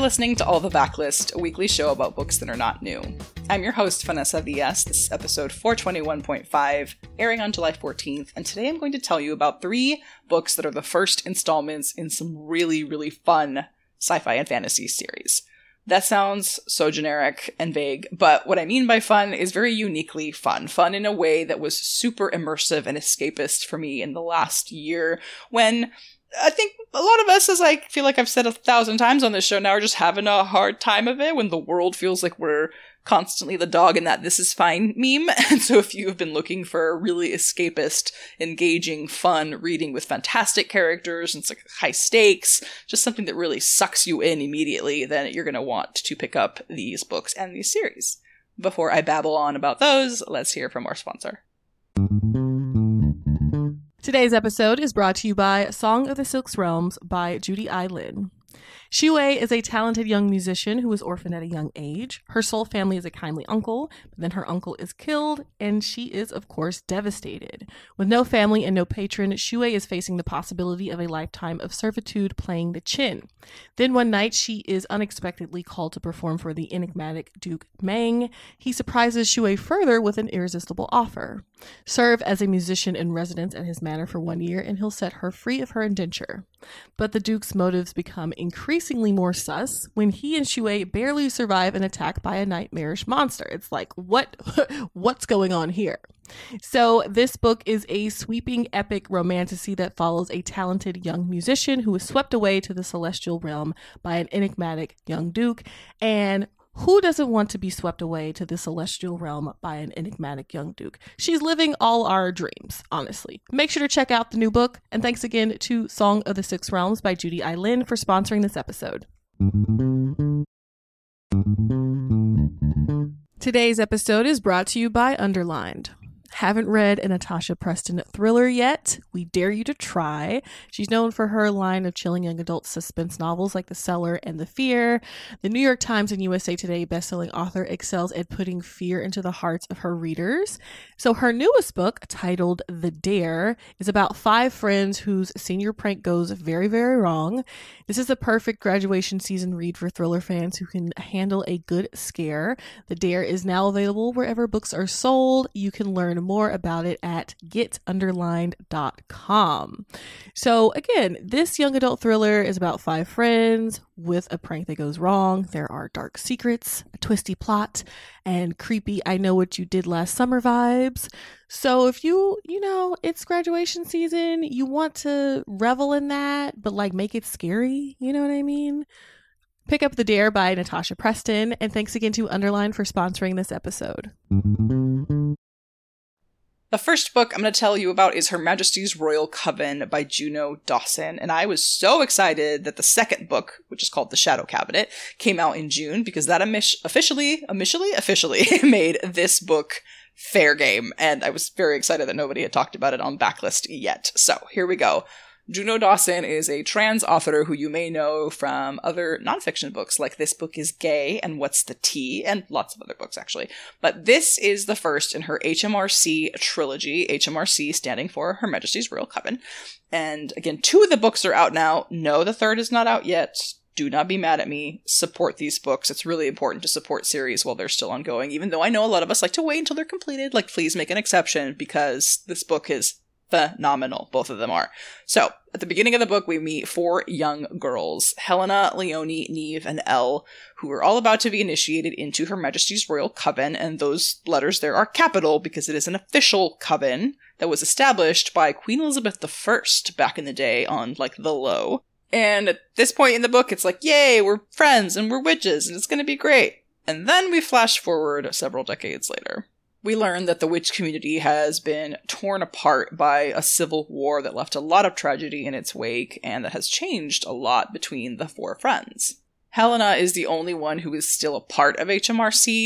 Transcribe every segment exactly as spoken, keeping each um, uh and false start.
listening to All the Backlist, a weekly show about books that are not new. I'm your host, Vanessa V S. This is episode four twenty-one point five, airing on July fourteenth, and today I'm going to tell you about three books that are the first installments in some really, really fun sci-fi and fantasy series. That sounds so generic and vague, but what I mean by fun is very uniquely fun. Fun in a way that was super immersive and escapist for me in the last year, when I think a lot of us, as I feel like I've said a thousand times on this show now, are just having a hard time of it when the world feels like we're constantly the dog in that "this is fine" meme. And so if you've been looking for a really escapist, engaging, fun reading with fantastic characters and like high stakes, just something that really sucks you in immediately, then you're going to want to pick up these books and these series. Before I babble on about those, let's hear from our sponsor. Today's episode is brought to you by Song of the Six Realms by Judy I. Lin. Xue is a talented young musician who was orphaned at a young age. Her sole family is a kindly uncle, but then her uncle is killed, and she is, of course, devastated. With no family and no patron, Xue is facing the possibility of a lifetime of servitude playing the Qin. Then one night, she is unexpectedly called to perform for the enigmatic Duke Meng. He surprises Xue further with an irresistible offer. Serve as a musician in residence at his manor for one year, and he'll set her free of her indenture. But the Duke's motives become increasingly more sus when he and Xue barely survive an attack by a nightmarish monster. It's like, what, what's going on here? So this book is a sweeping epic romantasy that follows a talented young musician who is swept away to the celestial realm by an enigmatic young duke. And who doesn't want to be swept away to the celestial realm by an enigmatic young duke? She's living all our dreams, honestly. Make sure to check out the new book. And thanks again to Song of the Six Realms by Judy I. Lin for sponsoring this episode. Today's episode is brought to you by Underlined. Haven't read a Natasha Preston thriller yet? We dare you to try. She's known for her line of chilling young adult suspense novels like The Cellar and The Fear. The New York Times and U S A Today bestselling author excels at putting fear into the hearts of her readers. So her newest book, titled The Dare, is about five friends whose senior prank goes very, very wrong. This is a perfect graduation season read for thriller fans who can handle a good scare. The Dare is now available wherever books are sold. You can learn more about it at get underlined dot com. So again, this young adult thriller is about five friends with a prank that goes wrong. There are dark secrets, a twisty plot, and creepy "I know what you did last summer" vibes. So if you, you know, it's graduation season, you want to revel in that, but like make it scary, you know what I mean? Pick up The Dare by Natasha Preston, and thanks again to Underline for sponsoring this episode. The first book I'm going to tell you about is Her Majesty's Royal Coven by Juno Dawson, and I was so excited that the second book, which is called The Shadow Cabinet, came out in June, because that amish- officially, officially, officially made this book fair game, and I was very excited that nobody had talked about it on Backlist yet. So here we go. Juno Dawson is a trans author who you may know from other nonfiction books like This Book is Gay and What's the Tea, and lots of other books actually. But this is the first in her H M R C trilogy, H M R C standing for Her Majesty's Royal Coven. And again, two of the books are out now. No, the third is not out yet. Do not be mad at me. Support these books. It's really important to support series while they're still ongoing, even though I know a lot of us like to wait until they're completed. Like, please make an exception, because this book is phenomenal. Both of them are. So, at the beginning of the book, we meet four young girls, Helena, Leonie, Neve, and Elle, who are all about to be initiated into Her Majesty's Royal Coven, and those letters there are capital because it is an official coven that was established by Queen Elizabeth the First back in the day on, like, the low. And at this point in the book, it's like, yay, we're friends and we're witches and it's going to be great. And then we flash forward several decades later. We learn that the witch community has been torn apart by a civil war that left a lot of tragedy in its wake, and that has changed a lot between the four friends. Helena is the only one who is still a part of H M R C.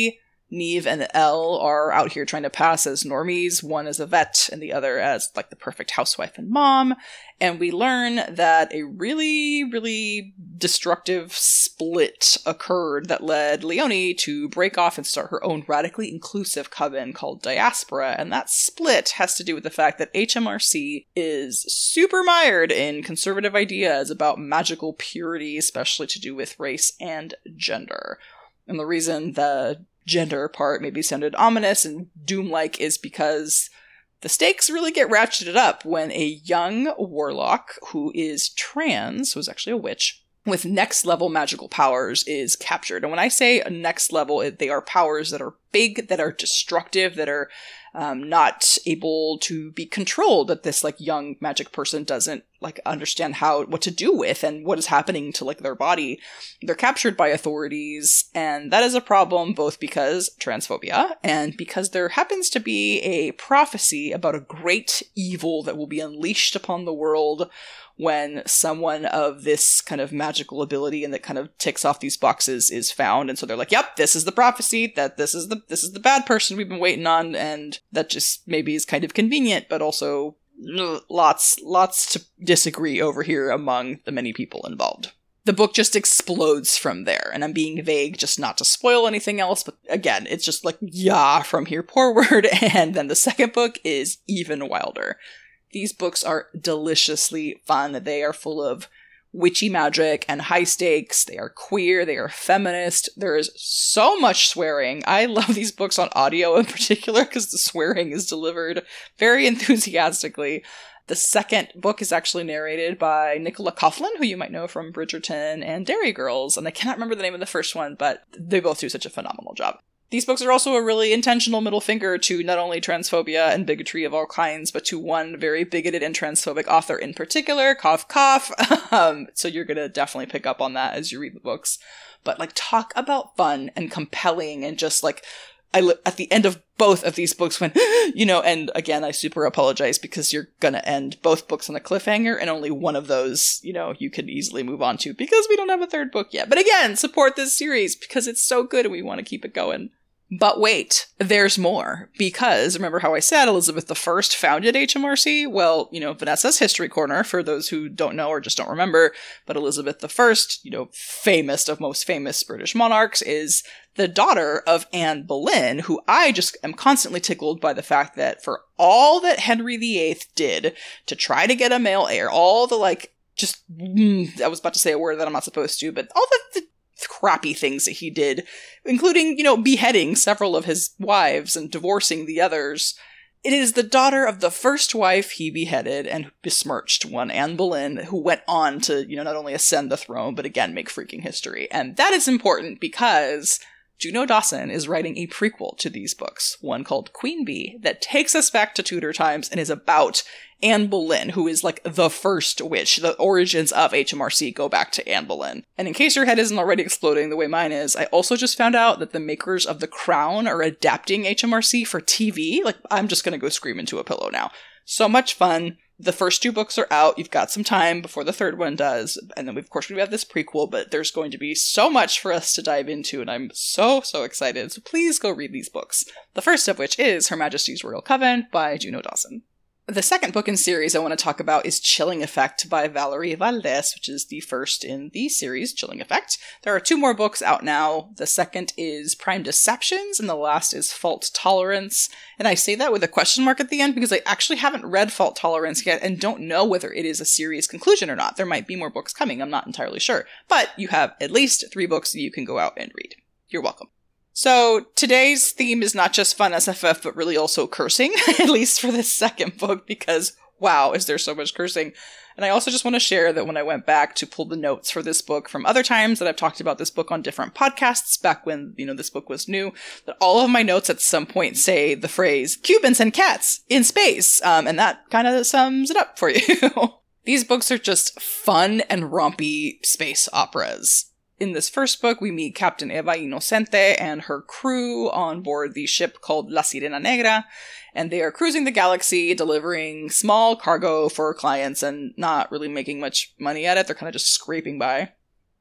Neve and Elle are out here trying to pass as normies, one as a vet and the other as like the perfect housewife and mom. And we learn that a really, really destructive split occurred that led Leonie to break off and start her own radically inclusive coven called Diaspora. And that split has to do with the fact that H M R C is super mired in conservative ideas about magical purity, especially to do with race and gender. And the reason the gender part maybe sounded ominous and doom-like is because the stakes really get ratcheted up when a young warlock who is trans, who's actually a witch, with next-level magical powers is captured. And when I say next level, they are powers that are big, that are destructive, that are um, not able to be controlled, that this like young magic person doesn't like understand how what to do with and what is happening to like their body. They're captured by authorities, and that is a problem both because transphobia and because there happens to be a prophecy about a great evil that will be unleashed upon the world when someone of this kind of magical ability and that kind of ticks off these boxes is found. And so they're like, yep, this is the prophecy, that this is the this is the bad person we've been waiting on, and that just maybe is kind of convenient, but also ugh, lots, lots to disagree over here among the many people involved. The book just explodes from there, and I'm being vague just not to spoil anything else, but again, it's just like, yeah, from here forward, and then the second book is even wilder. These books are deliciously fun. They are full of witchy magic and high stakes. They are queer. They are feminist. There is so much swearing. I love these books on audio in particular because the swearing is delivered very enthusiastically. The second book is actually narrated by Nicola Coughlan, who you might know from Bridgerton and Derry Girls, and I cannot remember the name of the first one, but they both do such a phenomenal job. These books are also a really intentional middle finger to not only transphobia and bigotry of all kinds, but to one very bigoted and transphobic author in particular, cough cough. um, so you're gonna definitely pick up on that as you read the books. But like, talk about fun and compelling and just like, I li- at the end of both of these books when, you know, and again, I super apologize because you're gonna end both books on a cliffhanger, and only one of those, you know, you could easily move on to because we don't have a third book yet. But again, support this series because it's so good and we want to keep it going. But wait, there's more, because remember how I said Elizabeth the First founded H M R C? Well, you know, Vanessa's History Corner, for those who don't know or just don't remember, but Elizabeth the First, you know, famous of most famous British monarchs, is the daughter of Anne Boleyn, who I just am constantly tickled by the fact that for all that Henry the Eighth did to try to get a male heir, all the like, just, mm, I was about to say a word that I'm not supposed to, but all the, the crappy things that he did, including, you know, beheading several of his wives and divorcing the others. It is the daughter of the first wife he beheaded and besmirched, one Anne Boleyn, who went on to, you know, not only ascend the throne, but again, make freaking history. And that is important because Juno Dawson is writing a prequel to these books, one called Queen Bee, that takes us back to Tudor times and is about Anne Boleyn, who is like the first witch. The origins of H M R C go back to Anne Boleyn. And in case your head isn't already exploding the way mine is, I also just found out that the makers of The Crown are adapting H M R C for T V. Like, I'm just gonna go scream into a pillow now. So much fun. The first two books are out. You've got some time before the third one does. And then, of course, we have this prequel, but there's going to be so much for us to dive into, and I'm so, so excited. So please go read these books. The first of which is Her Majesty's Royal Coven by Juno Dawson. The second book in series I want to talk about is Chilling Effect by Valerie Valdés, which is the first in the series, Chilling Effect. There are two more books out now. The second is Prime Deceptions, and the last is Fault Tolerance. And I say that with a question mark at the end because I actually haven't read Fault Tolerance yet and don't know whether it is a series conclusion or not. There might be more books coming, I'm not entirely sure. But you have at least three books that you can go out and read. You're welcome. So today's theme is not just fun S F F, but really also cursing, at least for this second book, because wow, is there so much cursing. And I also just want to share that when I went back to pull the notes for this book from other times that I've talked about this book on different podcasts, back when, you know, this book was new, that all of my notes at some point say the phrase, Cubans and cats in space, um, and that kind of sums it up for you. These books are just fun and rompy space operas. In this first book, we meet Captain Eva Inocente and her crew on board the ship called La Sirena Negra, and they are cruising the galaxy, delivering small cargo for clients and not really making much money at it. They're kind of just scraping by.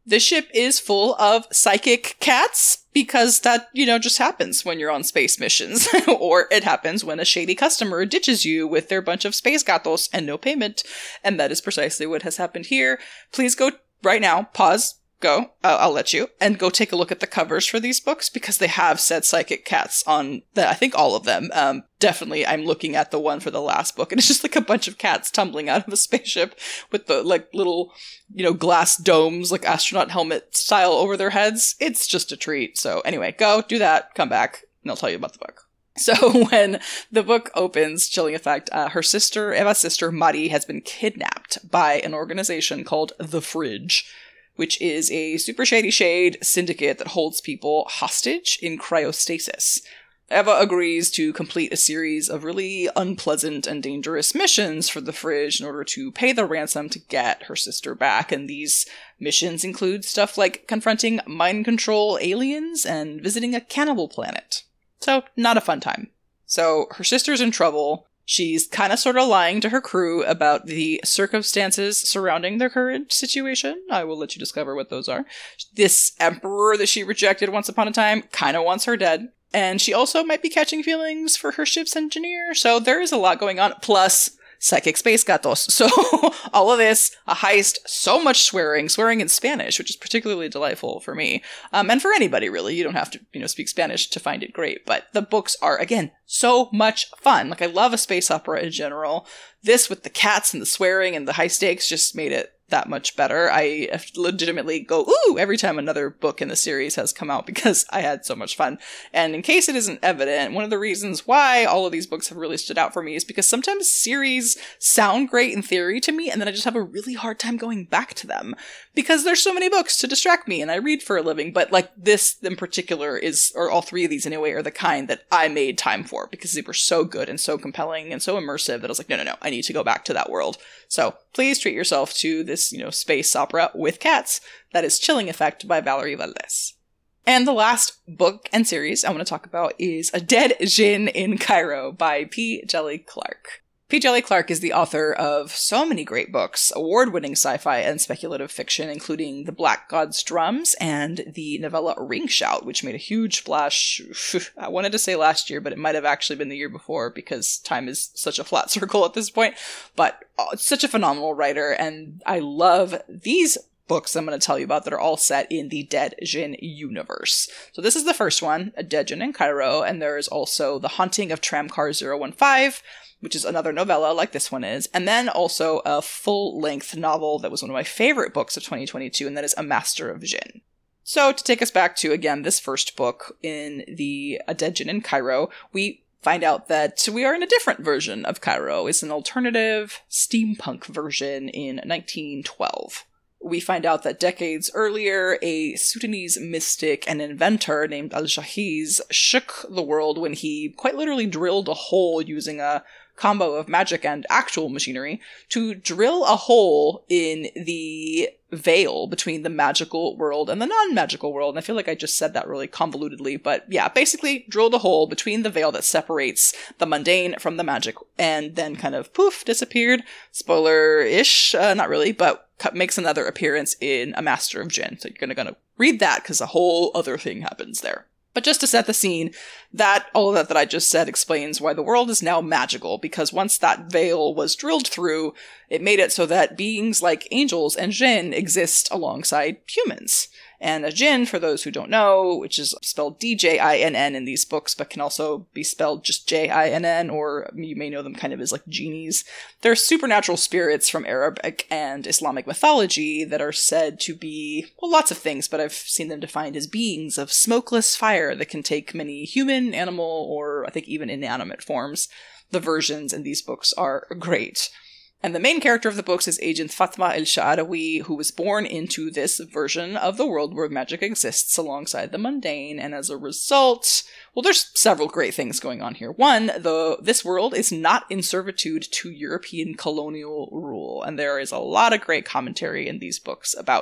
The ship is full of psychic cats because that, you know, just happens when you're on space missions. Or it happens when a shady customer ditches you with their bunch of space gatos and no payment. And that is precisely what has happened here. Please go right now, pause, go, uh, I'll let you, and go take a look at the covers for these books because they have said psychic cats on the, I think all of them. Um, definitely, I'm looking at the one for the last book, and it's just like a bunch of cats tumbling out of a spaceship with the like little, you know, glass domes, like astronaut helmet style over their heads. It's just a treat. So anyway, go do that, come back, and I'll tell you about the book. So when the book opens, Chilling Effect, uh, her sister, Eva's sister, Mari, has been kidnapped by an organization called The Fridge, which is a super shady shade syndicate that holds people hostage in cryostasis. Eva agrees to complete a series of really unpleasant and dangerous missions for the Fridge in order to pay the ransom to get her sister back, and these missions include stuff like confronting mind control aliens and visiting a cannibal planet. So, not a fun time. So, her sister's in trouble. She's kind of sort of lying to her crew about the circumstances surrounding their current situation. I will let you discover what those are. This emperor that she rejected once upon a time kind of wants her dead. And she also might be catching feelings for her ship's engineer. So there is a lot going on. Plus, psychic space gatos. So all of this, a heist, so much swearing, swearing in Spanish, which is particularly delightful for me. Um, and for anybody, really. You don't have to, you know, speak Spanish to find it great. But the books are, again, so much fun. Like, I love a space opera in general. This with the cats and the swearing and the high stakes just made it that much better. I legitimately go, ooh, every time another book in the series has come out because I had so much fun. And in case it isn't evident, one of the reasons why all of these books have really stood out for me is because sometimes series sound great in theory to me, and then I just have a really hard time going back to them because there's so many books to distract me and I read for a living. But like this in particular is, or all three of these anyway, are the kind that I made time for because they were so good and so compelling and so immersive that I was like, no, no, no, I need to go back to that world. So please treat yourself to this, you know, space opera with cats. That is Chilling Effect by Valerie Valdez. And the last book and series I want to talk about is A Dead Djinn in Cairo by P. Djèlí Clark. P. Djèlí Clark is the author of so many great books, award-winning sci-fi and speculative fiction, including The Black God's Drums and the novella Ring Shout, which made a huge splash, I wanted to say last year, but it might have actually been the year before because time is such a flat circle at this point. But oh, it's such a phenomenal writer, and I love these books I'm going to tell you about that are all set in the Dead Djinn universe. So this is the first one, A Dead Djinn in Cairo, and there is also The Haunting of Tramcar zero one five, which is another novella like this one is, and then also a full-length novel that was one of my favorite books of twenty twenty-two, and that is A Master of Djinn. So to take us back to, again, this first book in the A Dead Djinn in Cairo, we find out that we are in a different version of Cairo. It's an alternative steampunk version in nineteen twelve. We find out that decades earlier, a Sudanese mystic and inventor named Al-Jahiz shook the world when he quite literally drilled a hole using a combo of magic and actual machinery to drill a hole in the veil between the magical world and the non-magical world. And I feel like I just said that really convolutedly, but yeah, basically drilled a hole between the veil that separates the mundane from the magic, and then kind of poof, disappeared. Spoiler-ish, uh, not really, but makes another appearance in A Master of Djinn. So you're gonna, gonna read that because a whole other thing happens there. But just to set the scene, that all of that that I just said explains why the world is now magical, because once that veil was drilled through, it made it so that beings like angels and jinn exist alongside humans. And a jinn, for those who don't know, which is spelled D J I N N in these books, but can also be spelled just J I N N, or you may know them kind of as like genies. They're supernatural spirits from Arabic and Islamic mythology that are said to be, well, lots of things, but I've seen them defined as beings of smokeless fire that can take many human, animal, or I think even inanimate forms. The versions in these books are great. And the main character of the books is Agent Fatma El-Sha'arawi, who was born into this version of the world where magic exists alongside the mundane, and as a result, well, there's several great things going on here. One, the this world is not in servitude to European colonial rule, and there is a lot of great commentary in these books about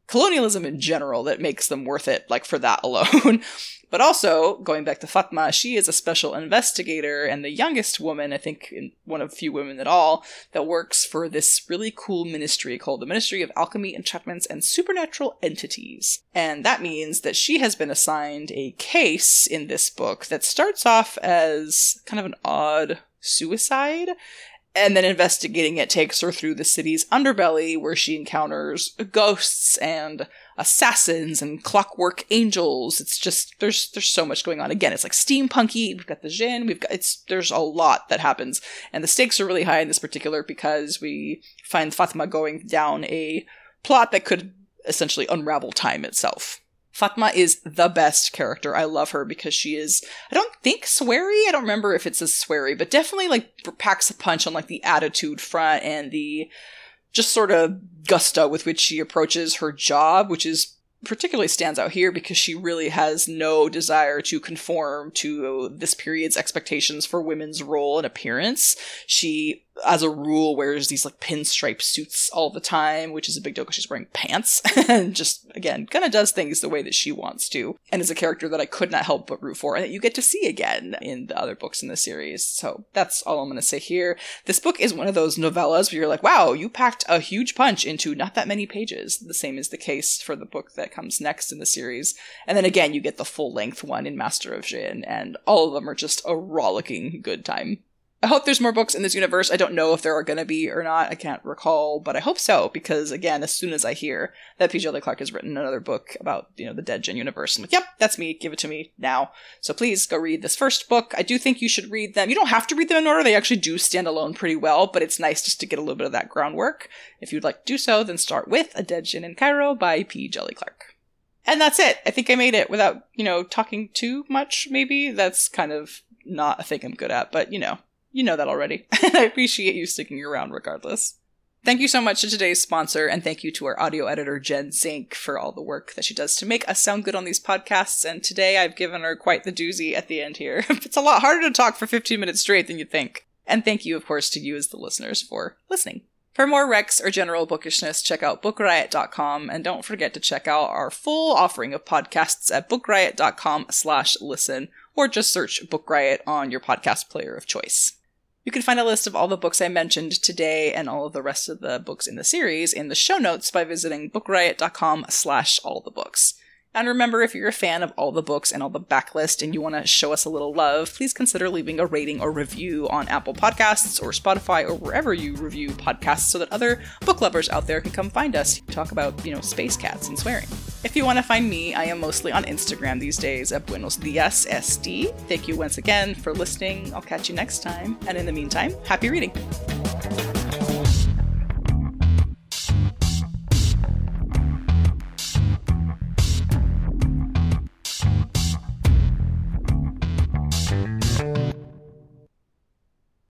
colonialism in general that makes them worth it, like for that alone. But also, going back to Fatma, she is a special investigator and the youngest woman, I think one of few women at all, that works for this really cool ministry called the Ministry of Alchemy, Enchantments, and Supernatural Entities. And that means that she has been assigned a case in this book that starts off as kind of an odd suicide, and then investigating it takes her through the city's underbelly, where she encounters ghosts and assassins and clockwork angels. It's just, there's there's so much going on. Again, it's like steampunky. We've got the Jinn. We've got, it's, there's a lot that happens. And the stakes are really high in this particular because we find Fatma going down a plot that could essentially unravel time itself. Fatma is the best character. I love her because she is, I don't think sweary. I don't remember if it's as sweary, but definitely like packs a punch on like the attitude front and the just sort of gusto with which she approaches her job, which is particularly stands out here because she really has no desire to conform to this period's expectations for women's role and appearance. She, as a rule, wears these like pinstripe suits all the time, which is a big deal because she's wearing pants and just, again, kind of does things the way that she wants to, and is a character that I could not help but root for and that you get to see again in the other books in the series. So that's all I'm going to say here. This book is one of those novellas where you're like, wow, you packed a huge punch into not that many pages. The same is the case for the book that comes next in the series. And then again, you get the full-length one in Master of Jin, and all of them are just a rollicking good time. I hope there's more books in this universe. I don't know if there are going to be or not. I can't recall, but I hope so, because again, as soon as I hear that P. Djeli Clark has written another book about, you know, the Dead Jin universe, I'm like, yep, that's me. Give it to me now. So please go read this first book. I do think you should read them. You don't have to read them in order. They actually do stand alone pretty well, but it's nice just to get a little bit of that groundwork. If you'd like to do so, then start with A Dead Jin in Cairo by P. Djeli Clark. And that's it. I think I made it without, you know, talking too much, maybe. That's kind of not a thing I'm good at, but, you know. You know that already. And I appreciate you sticking around regardless. Thank you so much to today's sponsor, and thank you to our audio editor, Jen Zink, for all the work that she does to make us sound good on these podcasts. And today I've given her quite the doozy at the end here. It's a lot harder to talk for fifteen minutes straight than you'd think. And thank you, of course, to you as the listeners for listening. For more recs or general bookishness, check out book riot dot com, and don't forget to check out our full offering of podcasts at book riot dot com slash listen, or just search Book Riot on your podcast player of choice. You can find a list of all the books I mentioned today and all of the rest of the books in the series in the show notes by visiting book riot dot com slash all the books. And remember, if you're a fan of all the books and all the backlist and you want to show us a little love, please consider leaving a rating or review on Apple Podcasts or Spotify or wherever you review podcasts so that other book lovers out there can come find us, talk about, you know, space cats and swearing. If you want to find me, I am mostly on Instagram these days at Buenos Dias S D. Thank you once again for listening. I'll catch you next time. And in the meantime, happy reading.